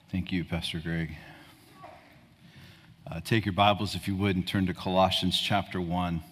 Thank you, Pastor Greg. Take your Bibles, if you would, and turn to Colossians chapter 1.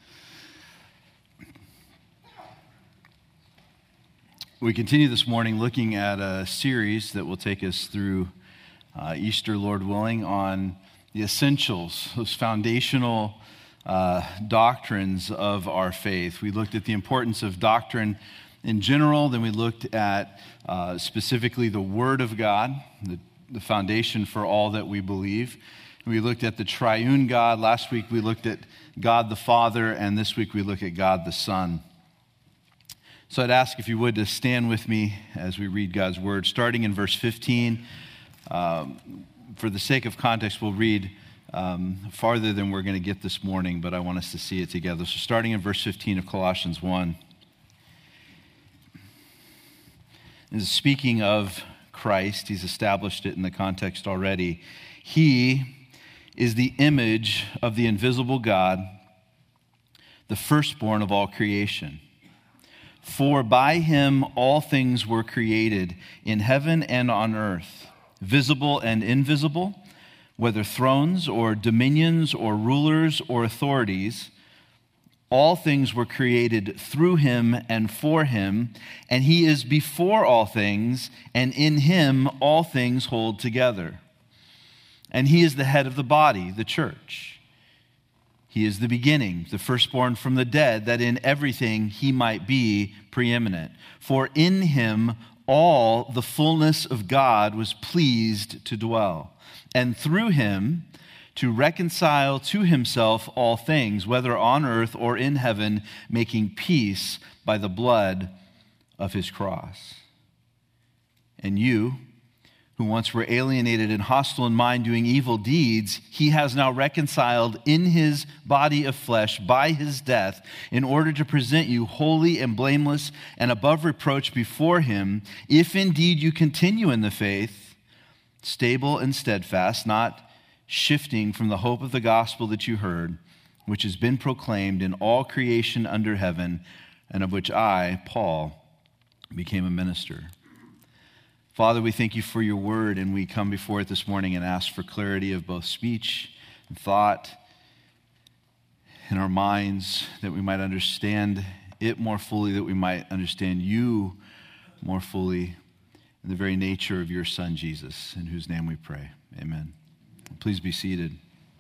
We continue this morning looking at a series that will take us through Easter, Lord willing, on the essentials, those foundational doctrines of our faith. We looked at the importance of doctrine in general, then we looked at specifically the Word of God, the foundation for all that we believe. We looked at the triune God. Last week we looked at God the Father, and this week we look at God the Son. So I'd ask if you would to stand with me as we read God's Word, starting in verse 15. For the sake of context, we'll read farther than we're going to get this morning, but I want us to see it together. So starting in verse 15 of Colossians 1. This is speaking of Christ. He's established it in the context already. He is the image of the invisible God, the firstborn of all creation. For by him all things were created, in heaven and on earth, visible and invisible, whether thrones or dominions or rulers or authorities. All things were created through him and for him, and he is before all things, and in him all things hold together. And he is the head of the body, the church. He is the beginning, the firstborn from the dead, that in everything he might be preeminent. For in him all the fullness of God was pleased to dwell, and through him to reconcile to himself all things, whether on earth or in heaven, making peace by the blood of his cross. And you, who once were alienated and hostile in mind, doing evil deeds, he has now reconciled in his body of flesh by his death, in order to present you holy and blameless and above reproach before him, if indeed you continue in the faith, stable and steadfast, not shifting from the hope of the gospel that you heard, which has been proclaimed in all creation under heaven, and of which I, Paul, became a minister. Father, we thank you for your word, and we come before it this morning and ask for clarity of both speech and thought in our minds, that we might understand it more fully, that we might understand you more fully, in the very nature of your Son, Jesus, in whose name we pray. Amen. Please be seated.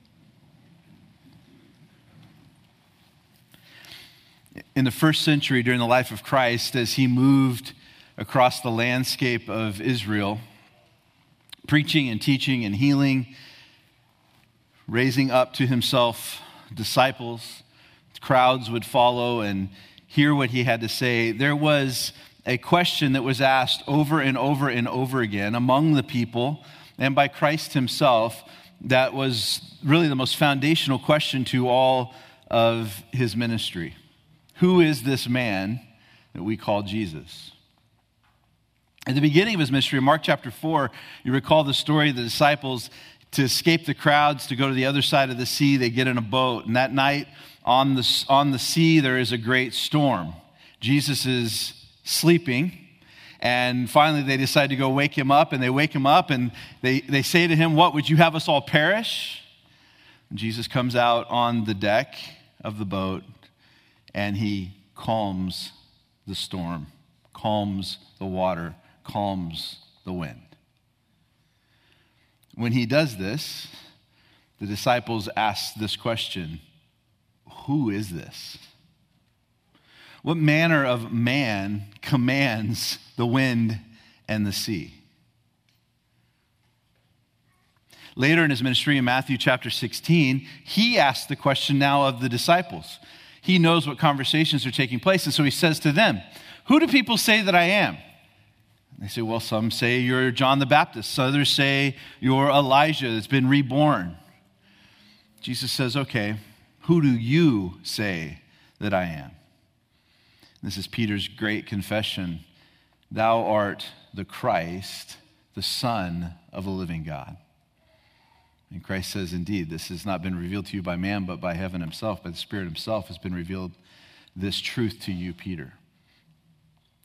In the first century, during the life of Christ, as he moved across the landscape of Israel, preaching and teaching and healing, raising up to himself disciples, crowds would follow and hear what he had to say. There was a question that was asked over and over and over again among the people and by Christ himself that was really the most foundational question to all of his ministry. Who is this man that we call Jesus? At the beginning of his ministry, in Mark chapter 4, you recall the story of the disciples. To escape the crowds, to go to the other side of the sea, they get in a boat. And that night on the sea, there is a great storm. Jesus is sleeping. And finally, they decide to go wake him up, and they wake him up, and they say to him, "What, would you have us all perish?" And Jesus comes out on the deck of the boat, and he calms the storm, calms the water, calms the wind. When he does this, the disciples ask this question: who is this? What manner of man commands the wind and the sea? Later in his ministry, in Matthew chapter 16, he asks the question now of the disciples. He knows what conversations are taking place, and so he says to them, "Who do people say that I am?" They say, "Well, some say you're John the Baptist. Others say you're Elijah that's been reborn." Jesus says, "Okay, who do you say that I am?" This is Peter's great confession. "Thou art the Christ, the Son of the living God." And Christ says, "Indeed, this has not been revealed to you by man, but by heaven himself, by the Spirit himself has been revealed this truth to you, Peter."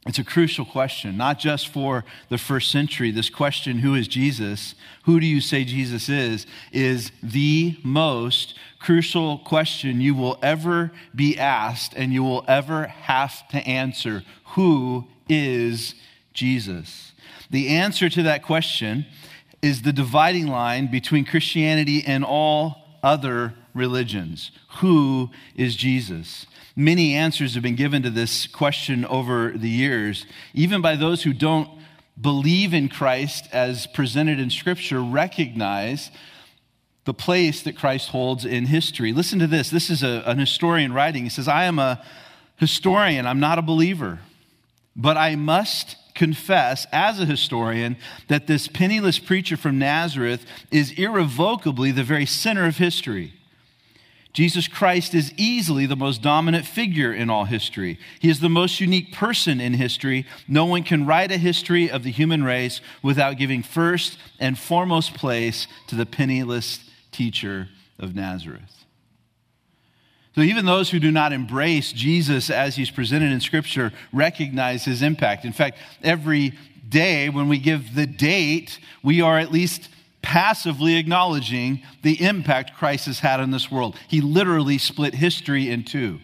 It's a crucial question, not just for the first century. This question, who is Jesus? Who do you say Jesus is the most crucial question you will ever be asked and you will ever have to answer. Who is Jesus? The answer to that question is the dividing line between Christianity and all other religions. Who is Jesus? Many answers have been given to this question over the years, even by those who don't believe in Christ as presented in Scripture, recognize the place that Christ holds in history. Listen to this. This is an historian writing. He says, I am a historian. I'm not a believer, but I must confess as a historian that this penniless preacher from Nazareth is irrevocably the very center of history. Jesus Christ is easily the most dominant figure in all history. He is the most unique person in history. No one can write a history of the human race without giving first and foremost place to the penniless teacher of Nazareth. So even those who do not embrace Jesus as he's presented in Scripture recognize his impact. In fact, every day when we give the date, we are at least passively acknowledging the impact Christ has had on this world. He literally split history in two.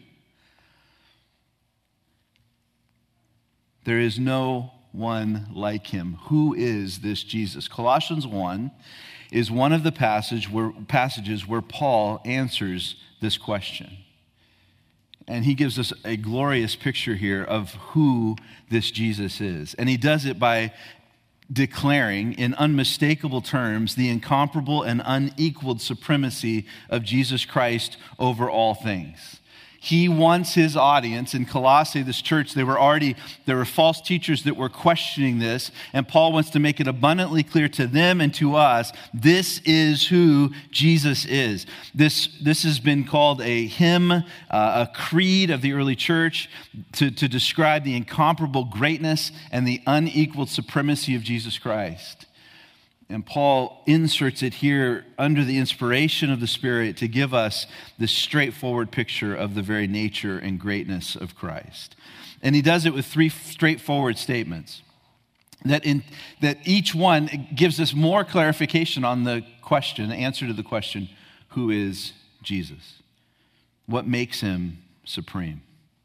There is no one like him. Who is this Jesus? Colossians 1 is one of the passages where Paul answers this question. And he gives us a glorious picture here of who this Jesus is. And he does it by declaring in unmistakable terms the incomparable and unequaled supremacy of Jesus Christ over all things. He wants his audience in Colossae, this church, there were false teachers that were questioning this, and Paul wants to make it abundantly clear to them and to us, this is who Jesus is. This has been called a hymn, a creed of the early church to describe the incomparable greatness and the unequaled supremacy of Jesus Christ. And Paul inserts it here under the inspiration of the Spirit to give us this straightforward picture of the very nature and greatness of Christ. And he does it with three straightforward statements that each one gives us more clarification on the question, the answer to the question, who is Jesus? What makes him supreme?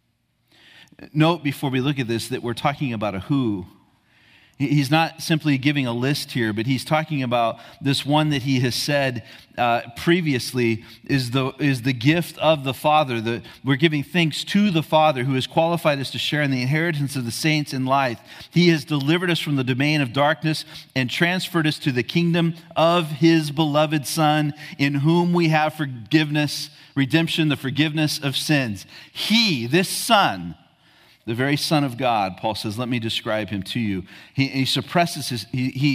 Note before we look at this that we're talking about a who. He's not simply giving a list here, but he's talking about this one that he has said previously is the gift of the Father. We're giving thanks to the Father who has qualified us to share in the inheritance of the saints in light. He has delivered us from the domain of darkness and transferred us to the kingdom of his beloved Son, in whom we have forgiveness, redemption, the forgiveness of sins. He, this Son, the very Son of God, Paul says, let me describe him to you. He stresses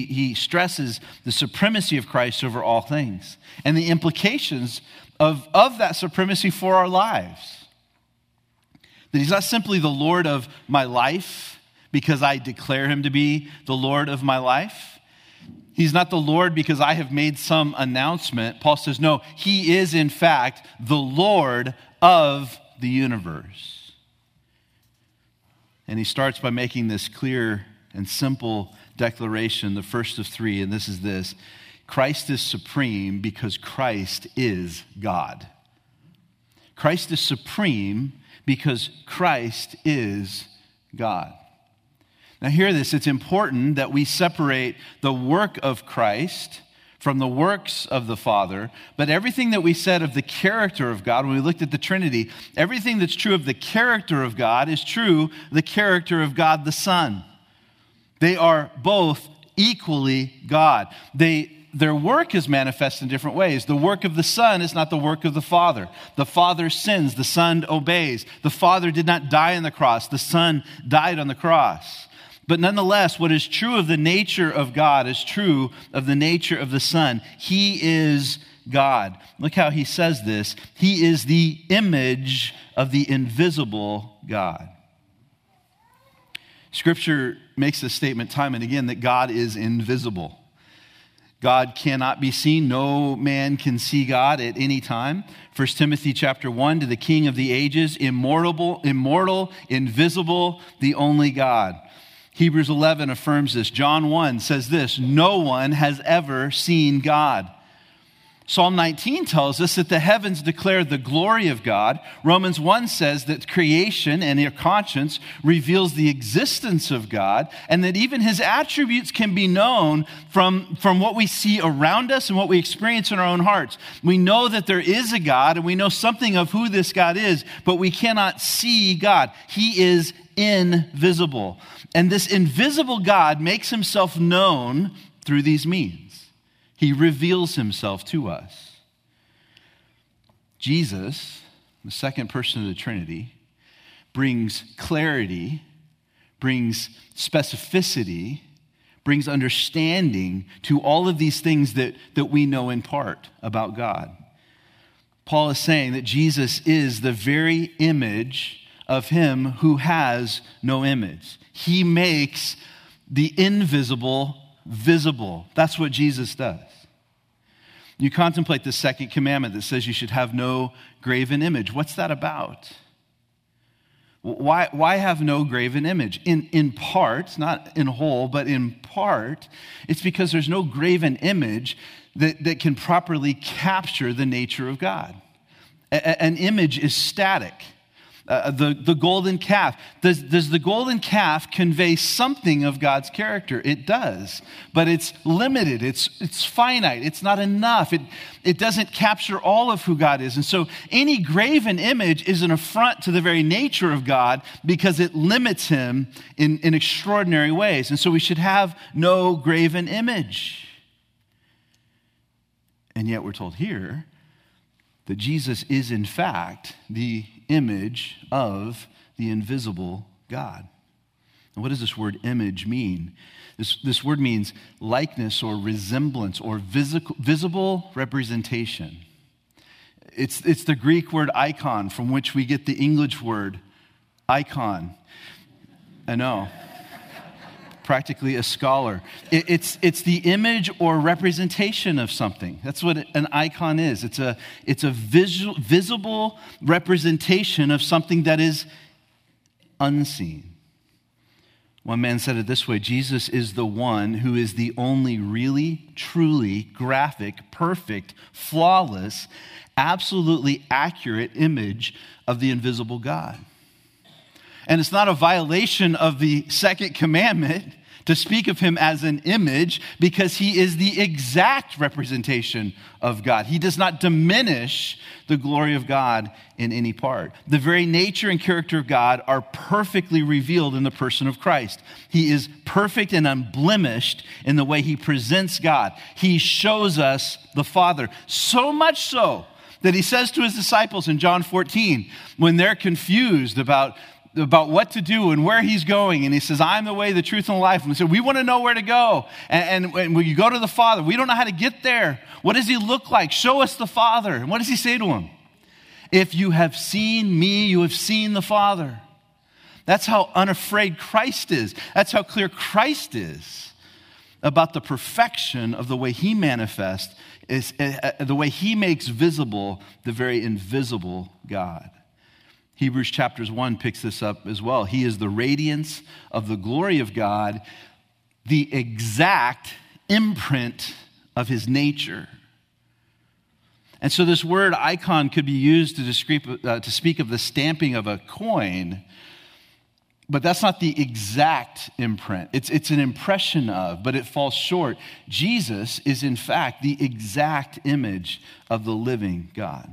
the supremacy of Christ over all things and the implications of that supremacy for our lives. That he's not simply the Lord of my life because I declare him to be the Lord of my life. He's not the Lord because I have made some announcement. Paul says, no, he is in fact the Lord of the universe. And he starts by making this clear and simple declaration, the first of three, and this is this: Christ is supreme because Christ is God. Christ is supreme because Christ is God. Now hear this, it's important that we separate the work of Christ from the works of the Father, but everything that we said of the character of God, when we looked at the Trinity, everything that's true of the character of God is true of the character of God the Son. They are both equally God. Their work is manifest in different ways. The work of the Son is not the work of the Father. The Father sins, the Son obeys. The Father did not die on the cross, the Son died on the cross. But nonetheless, what is true of the nature of God is true of the nature of the Son. He is God. Look how he says this. He is the image of the invisible God. Scripture makes this statement time and again that God is invisible. God cannot be seen. No man can see God at any time. 1 Timothy chapter 1, to the King of the ages, immortal, invisible, the only God. Hebrews 11 affirms this. John 1 says this, no one has ever seen God. Psalm 19 tells us that the heavens declare the glory of God. Romans 1 says that creation and your conscience reveals the existence of God, and that even his attributes can be known from what we see around us and what we experience in our own hearts. We know that there is a God, and we know something of who this God is, but we cannot see God. He is invisible. And this invisible God makes himself known through these means. He reveals himself to us. Jesus, the second person of the Trinity, brings clarity, brings specificity, brings understanding to all of these things that we know in part about God. Paul is saying that Jesus is the very image of him who has no image. He makes the invisible visible. That's what Jesus does. You contemplate the second commandment that says you should have no graven image. What's that about? Why have no graven image? In part, not in whole, but in part, it's because there's no graven image that can properly capture the nature of God. An image is static. The golden calf. Does the golden calf convey something of God's character? It does, but it's limited. It's finite. It's not enough. It doesn't capture all of who God is. And so any graven image is an affront to the very nature of God because it limits him in extraordinary ways. And so we should have no graven image. And yet we're told here that Jesus is in fact the image of the invisible God. And what does this word image mean? This word means likeness or resemblance or visible representation. It's the Greek word icon from which we get the English word icon. I know. Practically a scholar. It's the image or representation of something. That's what an icon is. It's a visible representation of something that is unseen. One man said it this way: Jesus is the one who is the only really, truly graphic, perfect, flawless, absolutely accurate image of the invisible God. And it's not a violation of the second commandment to speak of him as an image, because he is the exact representation of God. He does not diminish the glory of God in any part. The very nature and character of God are perfectly revealed in the person of Christ. He is perfect and unblemished in the way he presents God. He shows us the Father, so much so that he says to his disciples in John 14, when they're confused about what to do and where he's going. And he says, I'm the way, the truth, and the life. And they said, we want to know where to go. And when you go to the Father, we don't know how to get there. What does he look like? Show us the Father. And what does he say to him? If you have seen me, you have seen the Father. That's how unafraid Christ is. That's how clear Christ is about the perfection of the way he manifests, the way he makes visible the very invisible God. Hebrews chapters 1 picks this up as well. He is the radiance of the glory of God, the exact imprint of his nature. And so this word icon could be used to speak of the stamping of a coin, but that's not the exact imprint. It's an impression of, but it falls short. Jesus is in fact the exact image of the living God.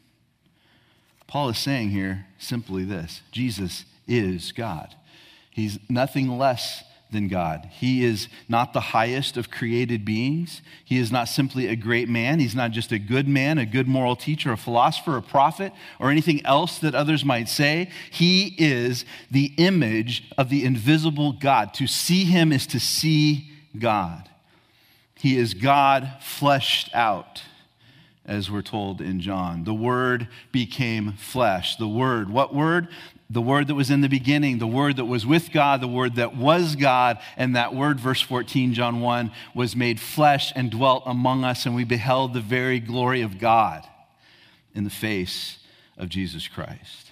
Paul is saying here simply this: Jesus is God. He's nothing less than God. He is not the highest of created beings. He is not simply a great man. He's not just a good man, a good moral teacher, a philosopher, a prophet, or anything else that others might say. He is the image of the invisible God. To see him is to see God. He is God fleshed out, as we're told in John. The Word became flesh. The Word, what Word? The Word that was in the beginning, the Word that was with God, the Word that was God, and that Word, verse 14, John 1, was made flesh and dwelt among us, and we beheld the very glory of God in the face of Jesus Christ.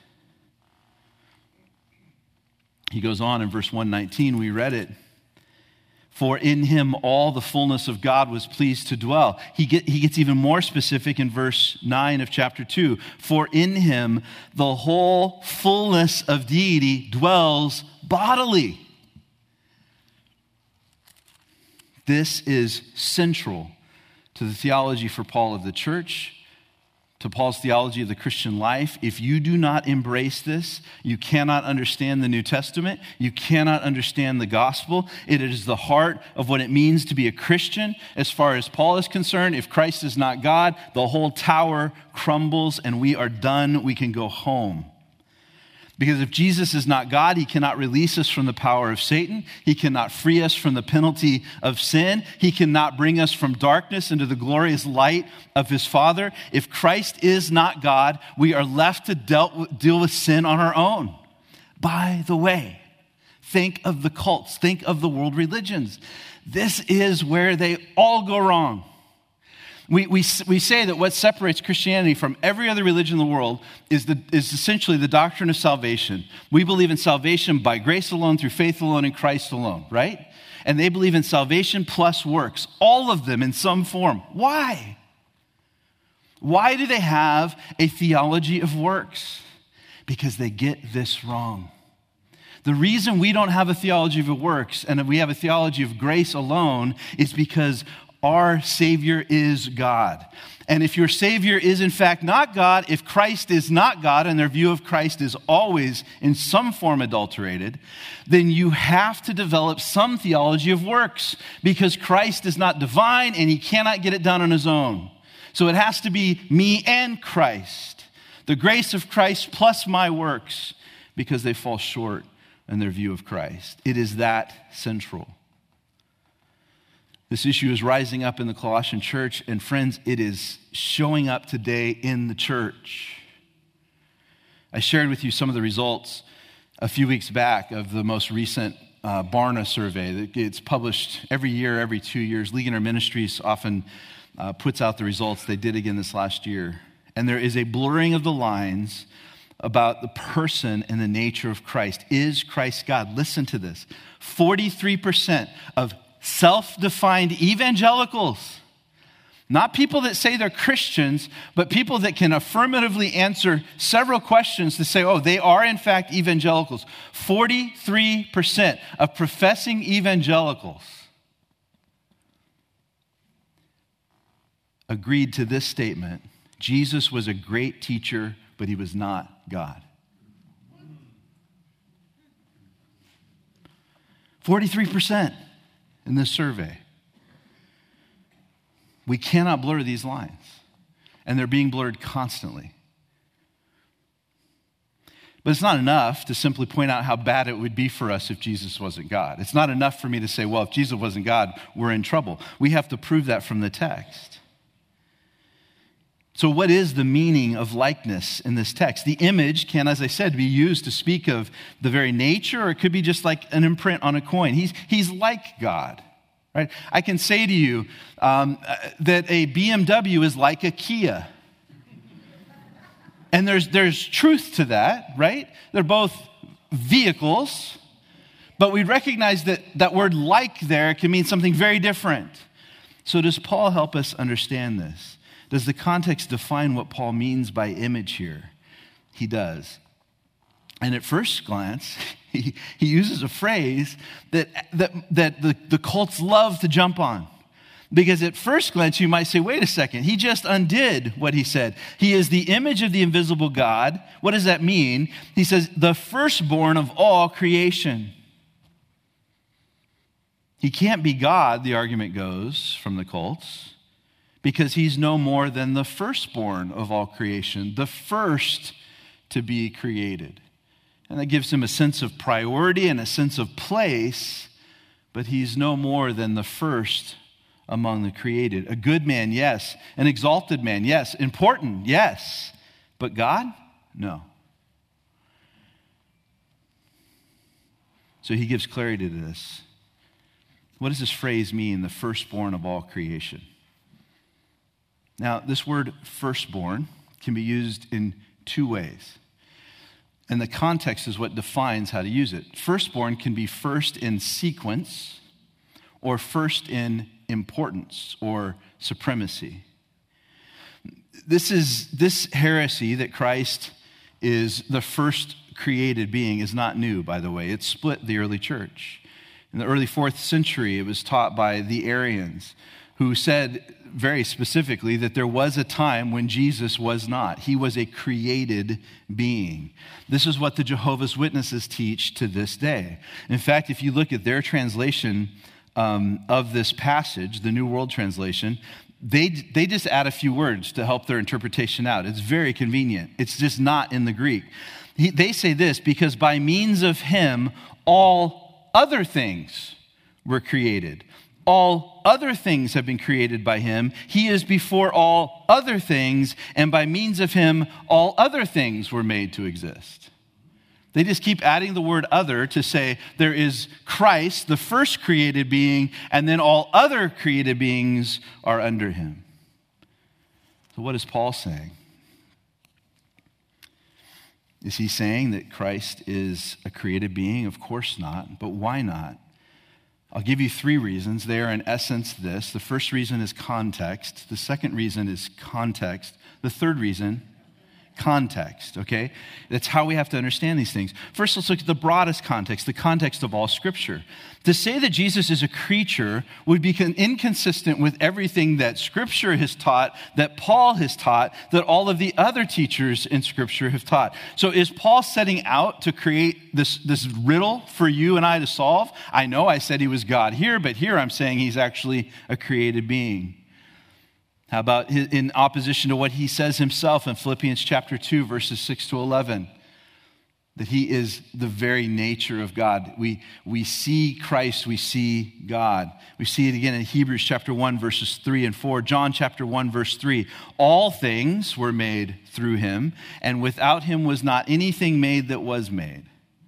He goes on in verse 119, we read it. For in him all the fullness of God was pleased to dwell. He gets even more specific in verse 9 of chapter 2. For in him the whole fullness of deity dwells bodily. This is central to the theology for Paul of the church, to Paul's theology of the Christian life. If you do not embrace this, you cannot understand the New Testament. You cannot understand the gospel. It is the heart of what it means to be a Christian. As far as Paul is concerned, if Christ is not God, the whole tower crumbles and we are done. We can go home. Because if Jesus is not God, he cannot release us from the power of Satan. He cannot free us from the penalty of sin. He cannot bring us from darkness into the glorious light of his Father. If Christ is not God, we are left to deal with sin on our own. By the way, think of the cults. Think of the world religions. This is where they all go wrong. We say that what separates Christianity from every other religion in the world is essentially the doctrine of salvation. We believe in salvation by grace alone, through faith alone, in Christ alone, right? And they believe in salvation plus works, all of them in some form. Why? Why do they have a theology of works? Because they get this wrong. The reason we don't have a theology of works and we have a theology of grace alone is because our Savior is God. And if your Savior is in fact not God, if Christ is not God, and their view of Christ is always in some form adulterated, then you have to develop some theology of works, because Christ is not divine and he cannot get it done on his own. So it has to be me and Christ, the grace of Christ plus my works, because they fall short in their view of Christ. It is that central. This issue is rising up in the Colossian church, and friends, it is showing up today in the church. I shared with you some of the results a few weeks back of the most recent Barna survey. It's published every year, every 2 years. Ligonier Ministries often puts out the results. They did again this last year. And there is a blurring of the lines about the person and the nature of Christ. Is Christ God? Listen to this. 43% of self-defined evangelicals, not people that say they're Christians, but people that can affirmatively answer several questions to say, oh, they are in fact evangelicals. 43% of professing evangelicals agreed to this statement: Jesus was a great teacher, but he was not God. 43%. In this survey. We cannot blur these lines, and they're being blurred constantly. But it's not enough to simply point out how bad it would be for us if Jesus wasn't God. It's not enough for me to say, well, if Jesus wasn't God, we're in trouble. We have to prove that from the text. So what is the meaning of likeness in this text? The image can, as I said, be used to speak of the very nature, or it could be just like an imprint on a coin. He's like God, right? I can say to you that a BMW is like a Kia. And there's truth to that, right? They're both vehicles, but we recognize that that word like there can mean something very different. So does Paul help us understand this? Does the context define what Paul means by image here? He does. And at first glance, he uses a phrase that the cults love to jump on. Because at first glance, you might say, wait a second, he just undid what he said. He is the image of the invisible God. What does that mean? He says, the firstborn of all creation. He can't be God, the argument goes from the cults, because he's no more than the firstborn of all creation, the first to be created. And that gives him a sense of priority and a sense of place, but he's no more than the first among the created. A good man, yes. An exalted man, yes. Important, yes. But God? No. So he gives clarity to this. What does this phrase mean, the firstborn of all creation? Now, this word firstborn can be used in two ways. And the context is what defines how to use it. Firstborn can be first in sequence or first in importance or supremacy. This heresy that Christ is the first created being is not new, by the way. It split the early church. In the early 4th century, it was taught by the Arians, who said very specifically that there was a time when Jesus was not. He was a created being. This is what the Jehovah's Witnesses teach to this day. In fact, if you look at their translation of this passage, the New World Translation, they just add a few words to help their interpretation out. It's very convenient. It's just not in the Greek. They say this, because by means of him, all other things were created. All other things have been created by him. He is before all other things, and by means of him, all other things were made to exist. They just keep adding the word other to say there is Christ, the first created being, and then all other created beings are under him. So what is Paul saying? Is he saying that Christ is a created being? Of course not. But why not? I'll give you 3 reasons. They are in essence this. The first reason is context. The second reason is context. The third reason, context, okay? That's how we have to understand these things. First, let's look at the broadest context, the context of all Scripture. To say that Jesus is a creature would be inconsistent with everything that Scripture has taught, that Paul has taught, that all of the other teachers in Scripture have taught. So is Paul setting out to create this riddle for you and I to solve? I know I said he was God here, but here I'm saying he's actually a created being. How about in opposition to what he says himself in Philippians chapter 2, verses 6 to 11? That he is the very nature of God. We see Christ, we see God. We see it again in Hebrews chapter 1, verses 3 and 4. John chapter 1, verse 3. All things were made through him, and without him was not anything made that was made.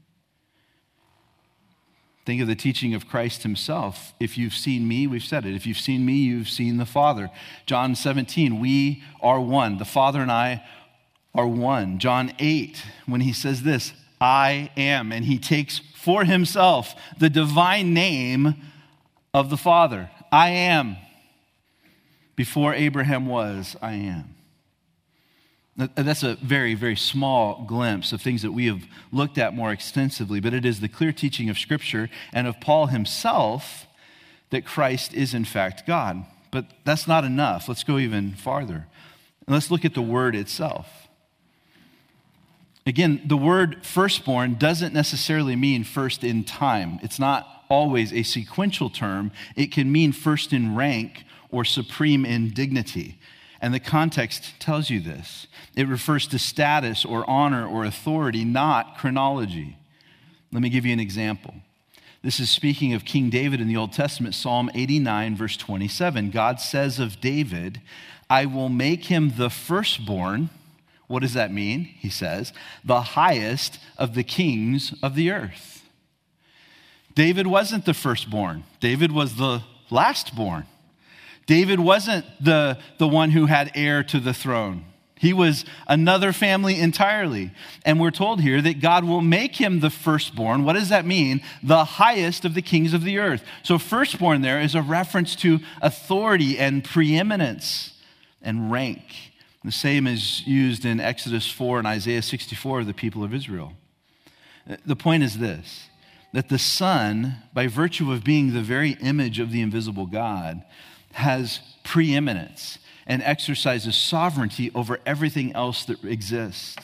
Think of the teaching of Christ himself. If you've seen me, we've said it. If you've seen me, you've seen the Father. John 17, we are one. The Father and I are one. John 8, when he says this, I am, and he takes for himself the divine name of the Father. I am. Before Abraham was, I am. That's a very, very small glimpse of things that we have looked at more extensively, but it is the clear teaching of Scripture and of Paul himself that Christ is in fact God. But that's not enough. Let's go even farther. Let's look at the word itself. Again, the word firstborn doesn't necessarily mean first in time. It's not always a sequential term. It can mean first in rank or supreme in dignity. And the context tells you this. It refers to status or honor or authority, not chronology. Let me give you an example. This is speaking of King David in the Old Testament, Psalm 89, verse 27. God says of David, I will make him the firstborn. What does that mean? He says, the highest of the kings of the earth. David wasn't the firstborn. David was the lastborn. David wasn't the one who had heir to the throne. He was another family entirely. And we're told here that God will make him the firstborn. What does that mean? The highest of the kings of the earth. So firstborn there is a reference to authority and preeminence and rank. The same is used in Exodus 4 and Isaiah 64 of the people of Israel. The point is this, that the Son, by virtue of being the very image of the invisible God, has preeminence and exercises sovereignty over everything else that exists.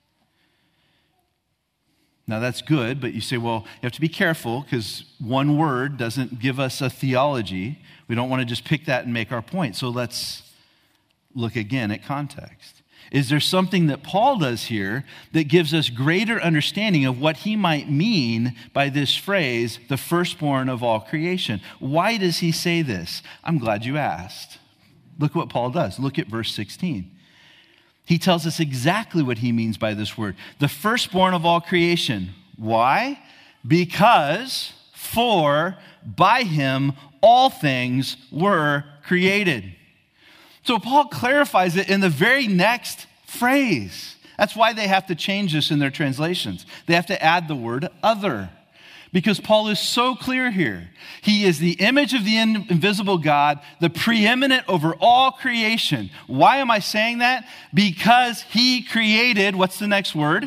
Now that's good, but you say, well, you have to be careful because one word doesn't give us a theology. We don't want to just pick that and make our point. So let's look again at context. Is there something that Paul does here that gives us greater understanding of what he might mean by this phrase, the firstborn of all creation? Why does he say this? I'm glad you asked. Look what Paul does. Look at verse 16. He tells us exactly what he means by this word, the firstborn of all creation. Why? Because, for, by him, all things were created. So Paul clarifies it in the very next phrase. That's why they have to change this in their translations. They have to add the word other. Because Paul is so clear here. He is the image of the invisible God, the preeminent over all creation. Why am I saying that? Because he created, what's the next word?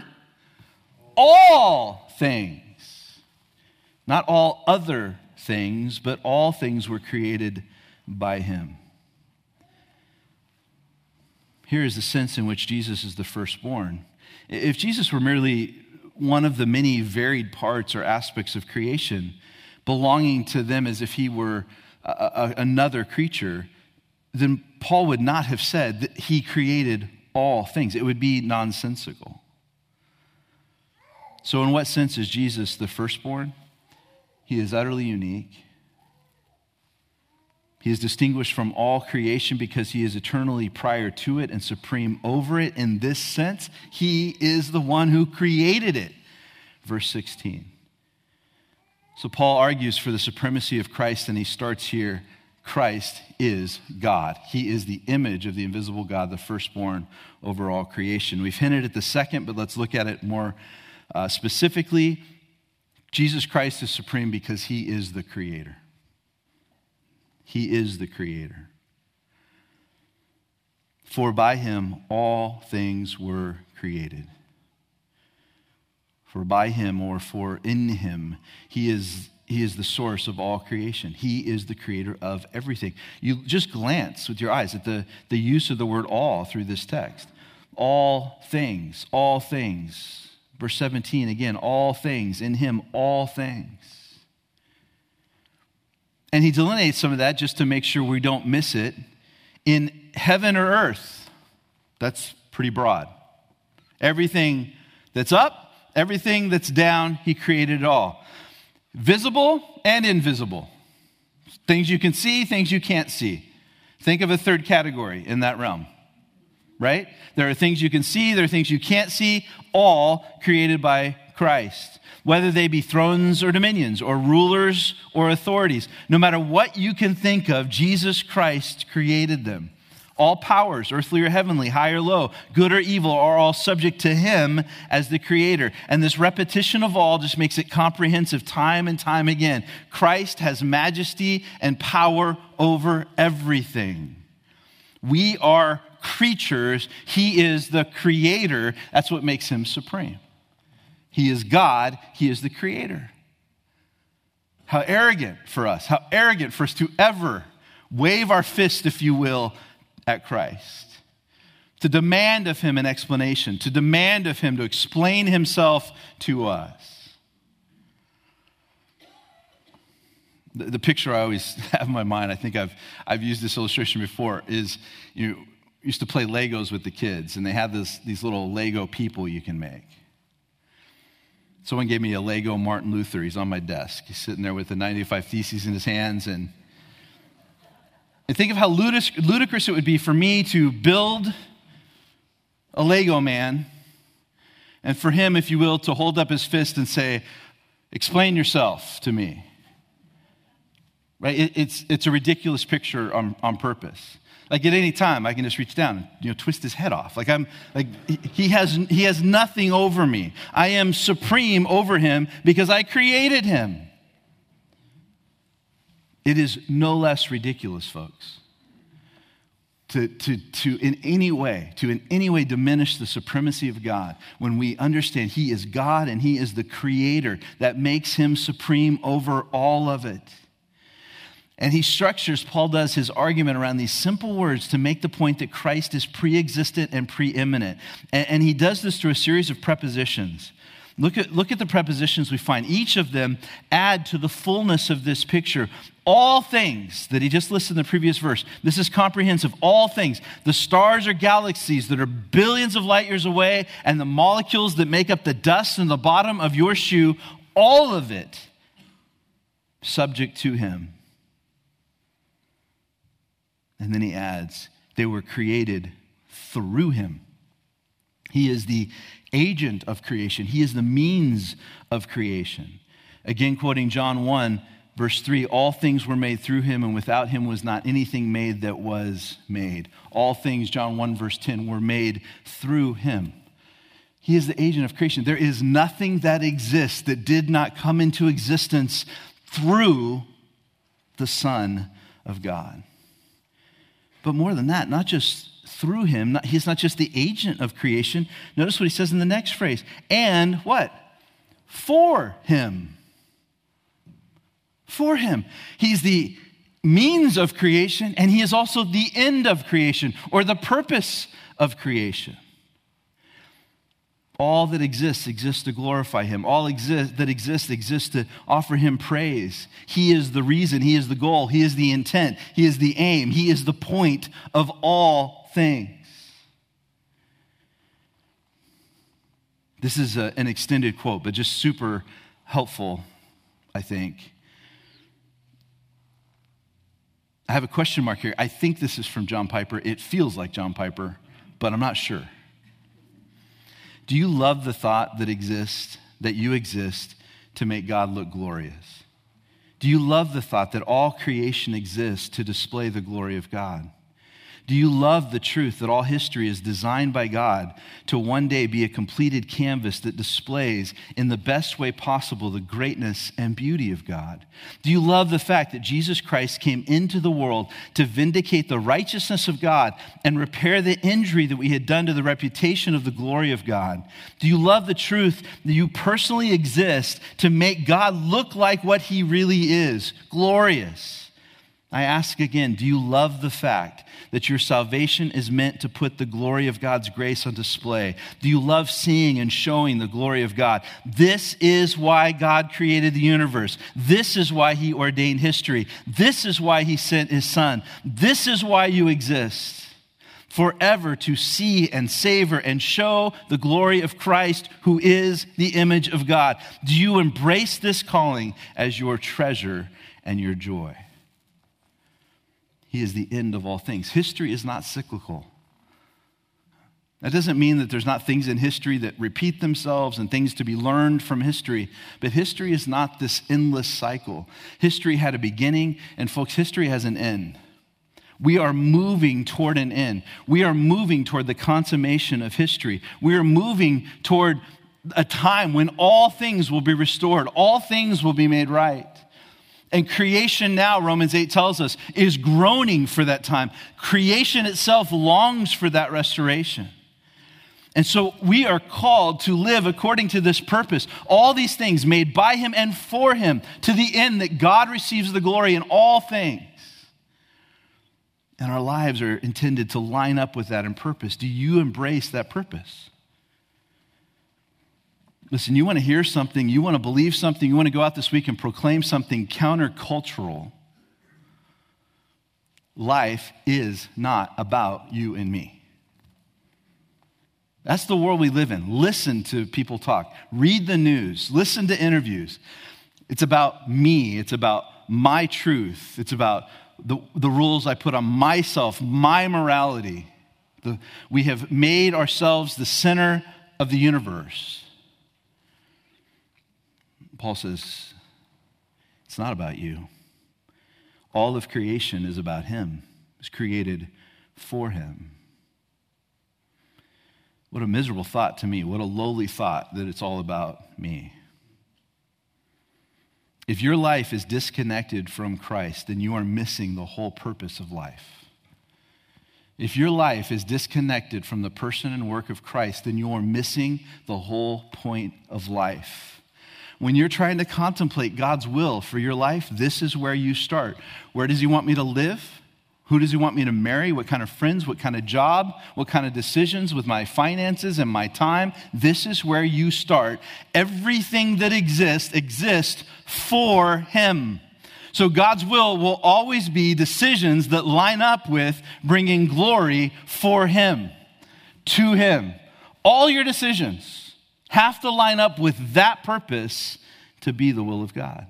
All things. Not all other things, but all things were created by him. Here is the sense in which Jesus is the firstborn. If Jesus were merely one of the many varied parts or aspects of creation, belonging to them as if he were another creature, then Paul would not have said that he created all things. It would be nonsensical. So in what sense is Jesus the firstborn? He is utterly unique. He is distinguished from all creation because he is eternally prior to it and supreme over it. In this sense, he is the one who created it. Verse 16. So Paul argues for the supremacy of Christ, and he starts here. Christ is God. He is the image of the invisible God, the firstborn over all creation. We've hinted at the second, but let's look at it more specifically. Jesus Christ is supreme because he is the creator. He is the creator. For by him all things were created. For by him, or for in him, he is the source of all creation. He is the creator of everything. You just glance with your eyes at the use of the word all through this text. All things, all things. Verse 17 again, all things, in him all things. And he delineates some of that just to make sure we don't miss it. In heaven or earth, that's pretty broad. Everything that's up, everything that's down, he created it all. Visible and invisible. Things you can see, things you can't see. Think of a third category in that realm, right? There are things you can see, there are things you can't see, all created by Christ. Whether they be thrones or dominions or rulers or authorities. No matter what you can think of, Jesus Christ created them. All powers, earthly or heavenly, high or low, good or evil, are all subject to him as the creator. And this repetition of all just makes it comprehensive time and time again. Christ has majesty and power over everything. We are creatures. He is the creator. That's what makes him supreme. He is God. He is the creator. How arrogant for us. How arrogant for us to ever wave our fist, if you will, at Christ. To demand of him an explanation. To demand of him to explain himself to us. The picture I always have in my mind, I think I've used this illustration before, is you used to play Legos with the kids, and they have these little Lego people you can make. Someone gave me a Lego Martin Luther. He's on my desk. He's sitting there with the 95 Theses in his hands. And think of how ludicrous it would be for me to build a Lego man, and for him, if you will, to hold up his fist and say, explain yourself to me. Right? It's a ridiculous picture on purpose. Like at any time, I can just reach down and twist his head off. He has nothing over me. I am supreme over him because I created him. It is no less ridiculous, folks, to in any way diminish the supremacy of God when we understand he is God and he is the creator that makes him supreme over all of it. And he structures, Paul does, his argument around these simple words to make the point that Christ is pre-existent and preeminent. And he does this through a series of prepositions. Look at the prepositions we find. Each of them add to the fullness of this picture. All things that he just listed in the previous verse. This is comprehensive. All things. The stars or galaxies that are billions of light years away, and the molecules that make up the dust in the bottom of your shoe, all of it subject to him. And then he adds, they were created through him. He is the agent of creation. He is the means of creation. Again, quoting John 1, verse 3, all things were made through him, and without him was not anything made that was made. All things, John 1, verse 10, were made through him. He is the agent of creation. There is nothing that exists that did not come into existence through the Son of God. But more than that, not just through him, he's not just the agent of creation. Notice what he says in the next phrase. And what? For him. For him. He's the means of creation, and he is also the end of creation, or the purpose of creation. All that exists to glorify him. All that exists to offer him praise. He is the reason, he is the goal, he is the intent, he is the aim, he is the point of all things. This is an extended quote, but just super helpful, I think. I have a question mark here. I think this is from John Piper. It feels like John Piper, but I'm not sure. Do you love the thought that you exist to make God look glorious? Do you love the thought that all creation exists to display the glory of God? Do you love the truth that all history is designed by God to one day be a completed canvas that displays in the best way possible the greatness and beauty of God? Do you love the fact that Jesus Christ came into the world to vindicate the righteousness of God and repair the injury that we had done to the reputation of the glory of God? Do you love the truth that you personally exist to make God look like what he really is, glorious? I ask again, do you love the fact that your salvation is meant to put the glory of God's grace on display? Do you love seeing and showing the glory of God? This is why God created the universe. This is why he ordained history. This is why he sent his son. This is why you exist. Forever to see and savor and show the glory of Christ, who is the image of God. Do you embrace this calling as your treasure and your joy? He is the end of all things. History is not cyclical. That doesn't mean that there's not things in history that repeat themselves and things to be learned from history, but history is not this endless cycle. History had a beginning, and folks, history has an end. We are moving toward an end. We are moving toward the consummation of history. We are moving toward a time when all things will be restored. All things will be made right. And creation now, Romans 8 tells us, is groaning for that time. Creation itself longs for that restoration. And so we are called to live according to this purpose. All these things made by him and for him, to the end that God receives the glory in all things. And our lives are intended to line up with that in purpose. Do you embrace that purpose? Listen, you want to hear something, you want to believe something, you want to go out this week and proclaim something countercultural. Life is not about you and me. That's the world we live in. Listen to people talk. Read the news. Listen to interviews. It's about me. It's about my truth. It's about the rules I put on myself, my morality. We have made ourselves the center of the universe. Paul says, it's not about you. All of creation is about him. It was created for him. What a miserable thought to me. What a lowly thought that it's all about me. If your life is disconnected from Christ, then you are missing the whole purpose of life. If your life is disconnected from the person and work of Christ, then you are missing the whole point of life. When you're trying to contemplate God's will for your life, this is where you start. Where does he want me to live? Who does he want me to marry? What kind of friends? What kind of job? What kind of decisions with my finances and my time? This is where you start. Everything that exists for him. So God's will always be decisions that line up with bringing glory for him, to him. All your decisions have to line up with that purpose to be the will of God.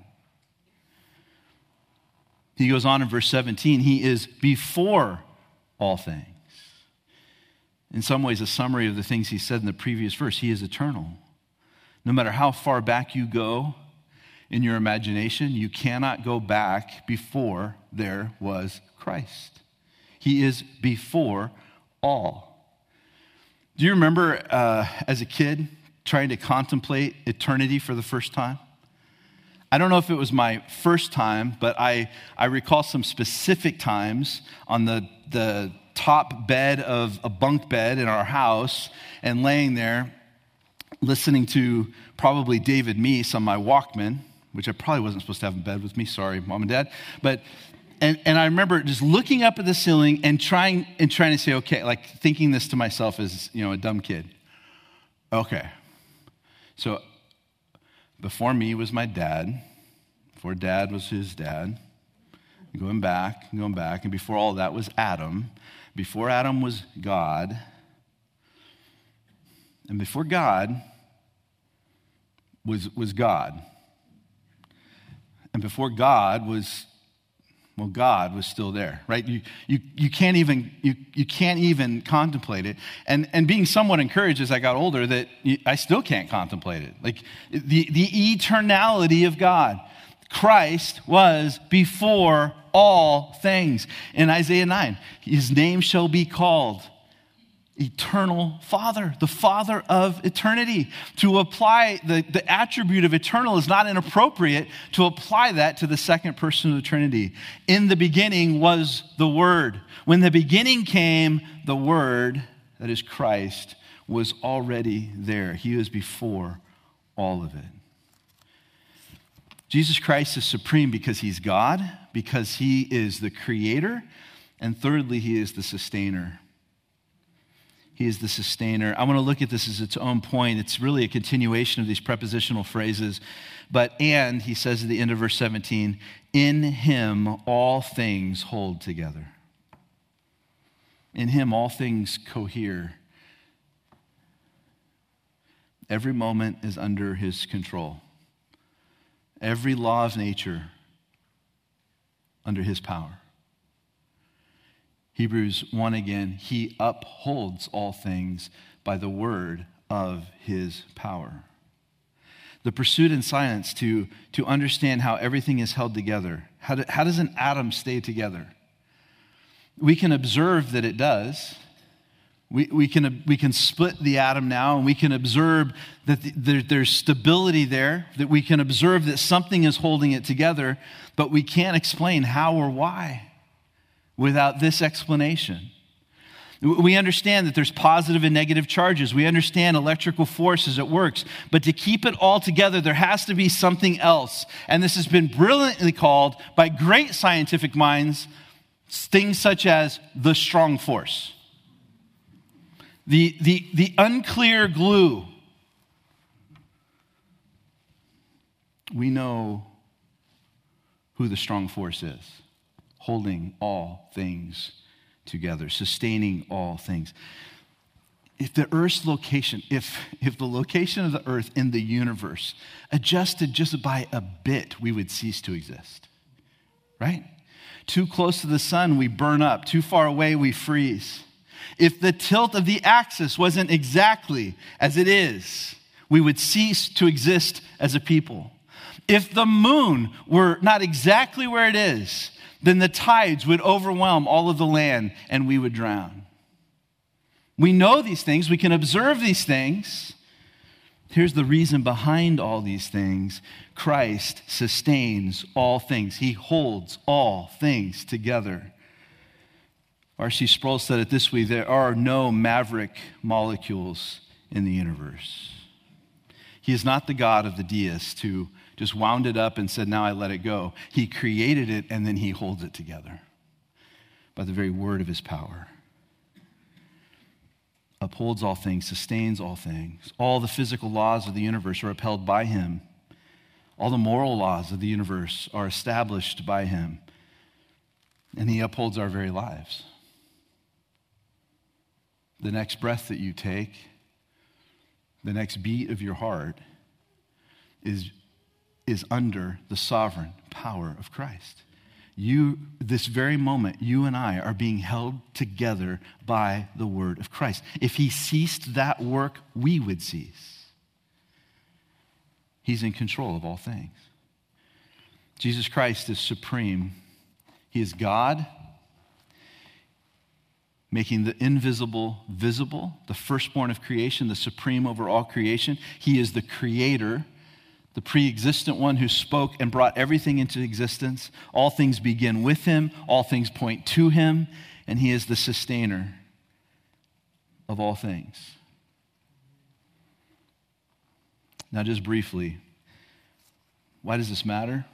He goes on in verse 17, he is before all things. In some ways, a summary of the things he said in the previous verse. He is eternal. No matter how far back you go, in your imagination, you cannot go back before there was Christ. He is before all. Do you remember as a kid trying to contemplate eternity for the first time? I don't know if it was my first time, but I recall some specific times on the top bed of a bunk bed in our house and laying there listening to probably David Meese on my Walkman, which I probably wasn't supposed to have in bed with me. Sorry, Mom and Dad. And I remember just looking up at the ceiling and trying to say, okay, like thinking this to myself as, a dumb kid. Okay. So before me was my dad. Before dad was his dad. Going back. And before all that was Adam. Before Adam was God. And before God was God. And before God was still there, right? You can't even contemplate it. And being somewhat encouraged as I got older that I still can't contemplate it. Like the eternality of God. Christ was before all things. In Isaiah 9, his name shall be called Eternal Father, the Father of eternity. To apply the attribute of eternal is not inappropriate to apply that to the second person of the Trinity. In the beginning was the Word. When the beginning came, the Word, that is Christ, was already there. He was before all of it. Jesus Christ is supreme because he's God, because he is the creator, and thirdly, he is the sustainer. He is the sustainer. I want to look at this as its own point. It's really a continuation of these prepositional phrases. And he says at the end of verse 17, in him all things hold together. In him all things cohere. Every moment is under his control. Every law of nature under his power. Hebrews 1 again, he upholds all things by the word of his power. The pursuit in science to understand how everything is held together. How does an atom stay together? We can observe that it does. We can split the atom now, and we can observe that there's stability there, that we can observe that something is holding it together, but we can't explain how or why without this explanation. We understand that there's positive and negative charges. We understand electrical force as it works. But to keep it all together, there has to be something else. And this has been brilliantly called by great scientific minds, things such as the strong force. The unclear glue. We know who the strong force is, holding all things together, sustaining all things. If the Earth's location, if the location of the Earth in the universe adjusted just by a bit, we would cease to exist, right? Too close to the sun, we burn up. Too far away, we freeze. If the tilt of the axis wasn't exactly as it is, we would cease to exist as a people. If the moon were not exactly where it is, then the tides would overwhelm all of the land and we would drown. We know these things. We can observe these things. Here's the reason behind all these things. Christ sustains all things. He holds all things together. R.C. Sproul said it this way: there are no maverick molecules in the universe. He is not the God of the deists who just wound it up and said, now I let it go. He created it and then he holds it together by the very word of his power. Upholds all things, sustains all things. All the physical laws of the universe are upheld by him. All the moral laws of the universe are established by him. And he upholds our very lives. The next breath that you take, the next beat of your heart is under the sovereign power of Christ. This very moment, you and I are being held together by the word of Christ. If he ceased that work, we would cease. He's in control of all things. Jesus Christ is supreme. He is God, making the invisible visible, the firstborn of creation, the supreme over all creation. He is the creator, the pre-existent one who spoke and brought everything into existence. All things begin with him, all things point to him, and he is the sustainer of all things. Now, just briefly, why does this matter?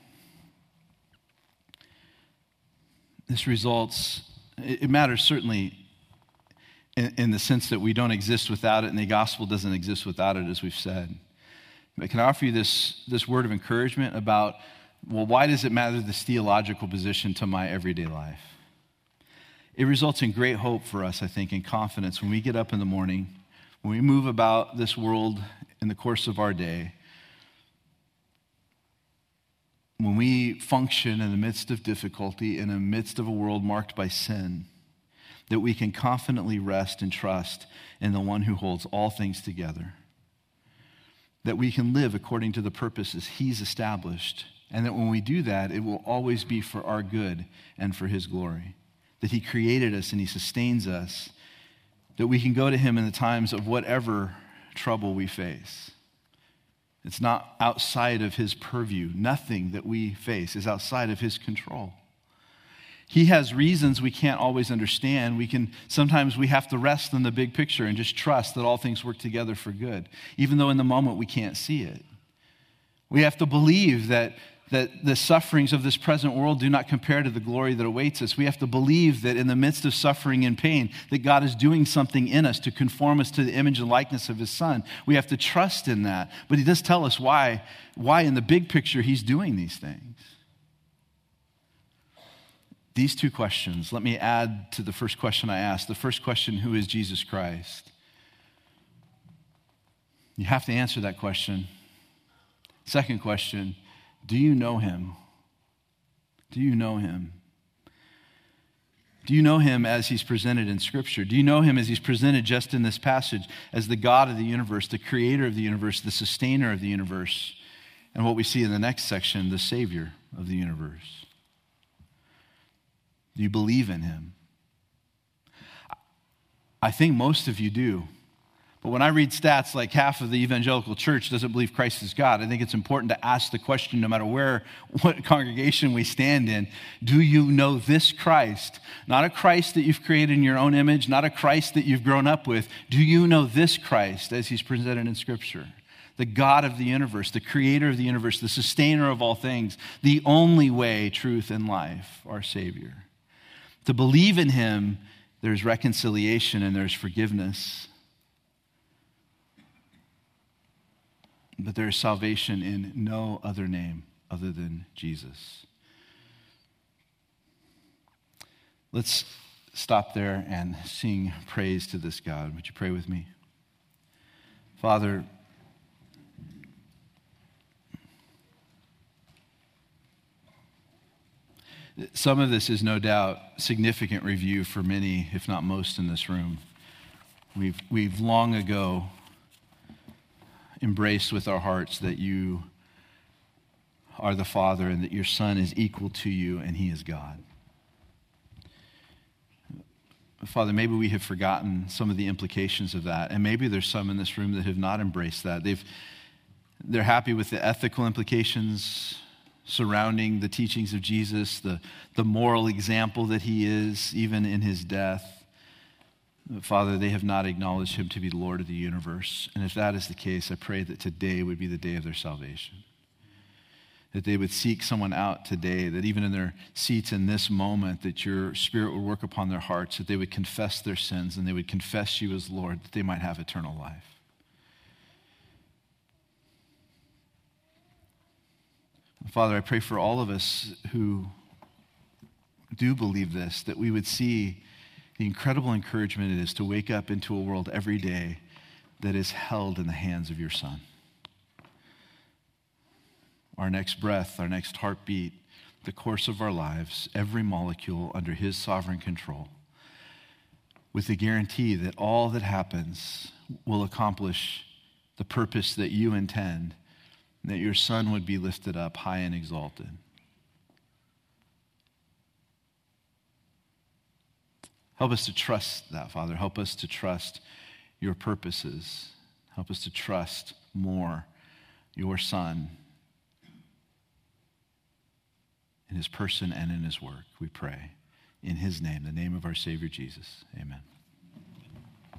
It matters certainly in the sense that we don't exist without it, and the gospel doesn't exist without it, as we've said. But can I offer you this word of encouragement about, well, why does it matter, this theological position to my everyday life? It results in great hope for us, I think, and confidence when we get up in the morning, when we move about this world in the course of our day, when we function in the midst of difficulty, in the midst of a world marked by sin, that we can confidently rest and trust in the one who holds all things together. That we can live according to the purposes he's established, and that when we do that, it will always be for our good and for his glory. That he created us and he sustains us, that we can go to him in the times of whatever trouble we face. It's not outside of his purview. Nothing that we face is outside of his control. He has reasons we can't always understand. Sometimes we have to rest in the big picture and just trust that all things work together for good, even though in the moment we can't see it. We have to believe that the sufferings of this present world do not compare to the glory that awaits us. We have to believe that in the midst of suffering and pain, that God is doing something in us to conform us to the image and likeness of his Son. We have to trust in that. But he does tell us why in the big picture he's doing these things. These two questions, let me add to the first question I asked. The first question, who is Jesus Christ? You have to answer that question. Second question, do you know him? Do you know him? Do you know him as he's presented in Scripture? Do you know him as he's presented just in this passage as the God of the universe, the creator of the universe, the sustainer of the universe, and what we see in the next section, the Savior of the universe? Do you believe in him? I think most of you do. But when I read stats like half of the evangelical church doesn't believe Christ is God, I think it's important to ask the question, no matter what congregation we stand in, do you know this Christ? Not a Christ that you've created in your own image, not a Christ that you've grown up with. Do you know this Christ as he's presented in Scripture? The God of the universe, the creator of the universe, the sustainer of all things, the only way, truth, and life, our Savior. To believe in him, there's reconciliation and there's forgiveness. But there is salvation in no other name other than Jesus. Let's stop there and sing praise to this God. Would you pray with me? Father, some of this is no doubt significant review for many, if not most, in this room. We've long ago embraced with our hearts that you are the Father and that your Son is equal to you and he is God. Father, maybe we have forgotten some of the implications of that, and maybe there's some in this room that have not embraced that. They're happy with the ethical implications surrounding the teachings of Jesus, the moral example that he is, even in his death. Father, they have not acknowledged him to be the Lord of the universe. And if that is the case, I pray that today would be the day of their salvation. That they would seek someone out today, that even in their seats in this moment, that your Spirit would work upon their hearts, that they would confess their sins and they would confess you as Lord, that they might have eternal life. Father, I pray for all of us who do believe this, that we would see the incredible encouragement it is to wake up into a world every day that is held in the hands of your Son. Our next breath, our next heartbeat, the course of our lives, every molecule under his sovereign control, with the guarantee that all that happens will accomplish the purpose that you intend, that your Son would be lifted up high and exalted. Help us to trust that, Father. Help us to trust your purposes. Help us to trust more your Son in his person and in his work, we pray. In his name, the name of our Savior Jesus. Amen.